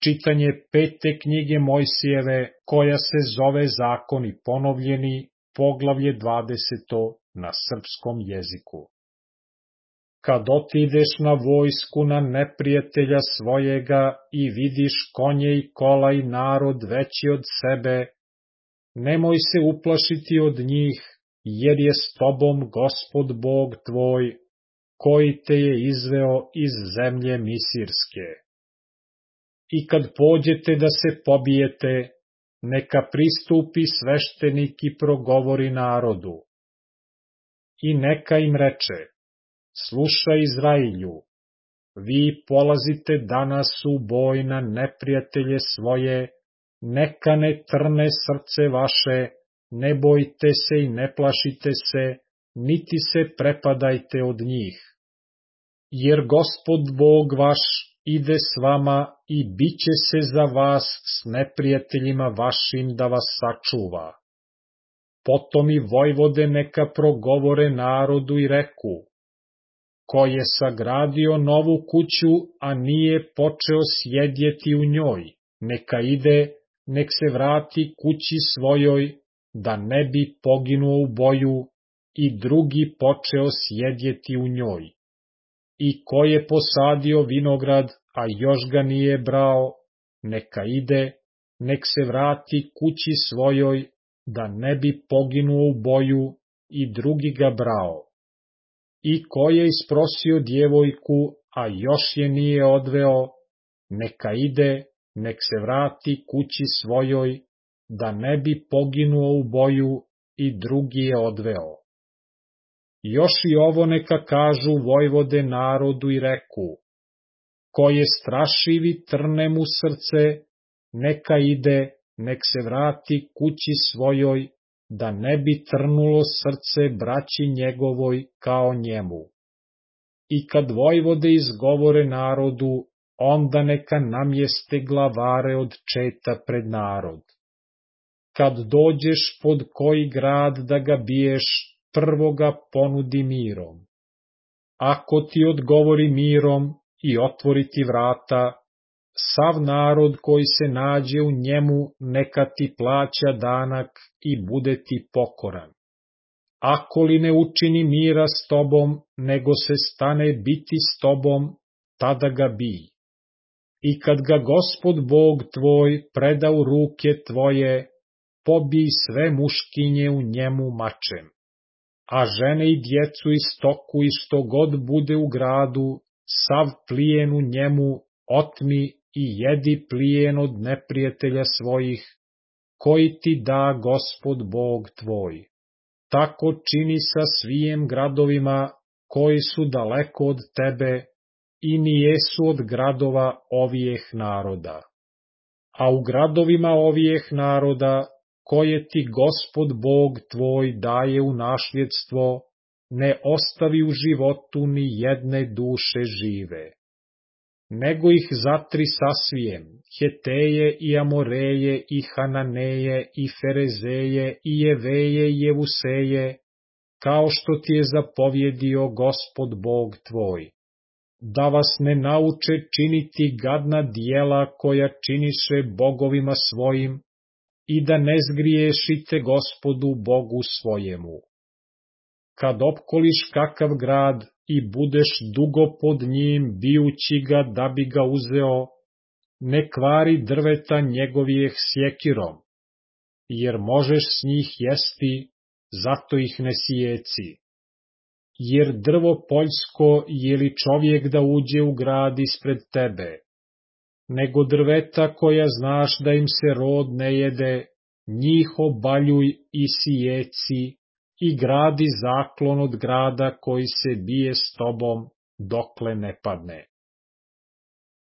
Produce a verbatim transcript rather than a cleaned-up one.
čitanje pete knjige Mojsijeve, koja se zove Zakoni ponovljeni, poglavlje dvadeseto na srpskom jeziku. Kad otideš na vojsku na neprijatelja svojega i vidiš konje i kola i narod veći od sebe, nemoj se uplašiti od njih, jer je s tobom Gospod Bog tvoj, koji te je izveo iz zemlje Misirske. I kad pođete da se pobijete, neka pristupi sveštenik i progovori narodu. I neka im reče: slušaj, Izrailju, vi polazite danas u boj na neprijatelje svoje, neka ne trne srce vaše, ne bojte se i ne plašite se, niti se prepadajte od njih. Jer Gospod Bog vaš ide s vama i bit će se za vas s neprijateljima vašim da vas sačuva. Potom i vojvode neka progovore narodu i reku: ko je sagradio novu kuću, a nije počeo sjedjeti u njoj, neka ide, nek se vrati kući svojoj, da ne bi poginuo u boju, i drugi počeo sjedjeti u njoj. I ko je posadio vinograd, a još ga nije brao, neka ide, nek se vrati kući svojoj, da ne bi poginuo u boju, i drugi ga brao. I ko je isprosio djevojku, a još je nije odveo, neka ide, nek se vrati kući svojoj, da ne bi poginuo u boju, i drugi je odveo. Još i ovo neka kažu vojvode narodu i reku: ko je strašiv i trne mu srce, neka ide, nek se vrati kući svojoj, da ne bi trnulo srce braći njegovoj kao njemu. I kad vojvode izgovore narodu, onda neka namjeste glavare od četa pred narod. Kad dođeš pod koji grad da ga biješ, prvo ga ponudi mirom. Ako ti odgovori mirom i otvori ti vrata, sav narod koji se nađe u njemu neka ti plaća danak i bude ti pokoran. Ako li ne učini mira s tobom, nego se stane biti s tobom, tada ga bij. I kad ga Gospod Bog tvoj preda u ruke tvoje, pobij sve muškinje u njemu mačem. A žene i djecu i stoku i što god bude u gradu, sav plijen u njemu otmi i jedi plijen od neprijatelja svojih, koji ti da Gospod Bog tvoj. Tako čini sa svijem gradovima koji su daleko od tebe i nijesu od gradova ovijeh naroda. A u gradovima ovijeh naroda, koje ti Gospod Bog tvoj daje u nasljedstvo, ne ostavi u životu ni jedne duše žive. Nego ih zatri sasvijem, Heteje i Amoreje i Hananeje i Ferezeje i Jeveje i Jevuseje, kao što ti je zapovjedio Gospod Bog tvoj, da vas ne nauče činiti gadna dijela koja činiše bogovima svojim, i da ne zgriješite Gospodu Bogu svojemu. Kad opkoliš kakav grad i budeš dugo pod njim bijući ga da bi ga uzeo, ne kvari drveta njegovijeh sjekirom, jer možeš s njih jesti, zato ih ne sjeci. Jer drvo poljsko je li čovjek da uđe u grad ispred tebe, nego drveta koja znaš da im se rod ne jede, njih obaljuj i sijeci, i gradi zaklon od grada koji se bije s tobom, dokle ne padne.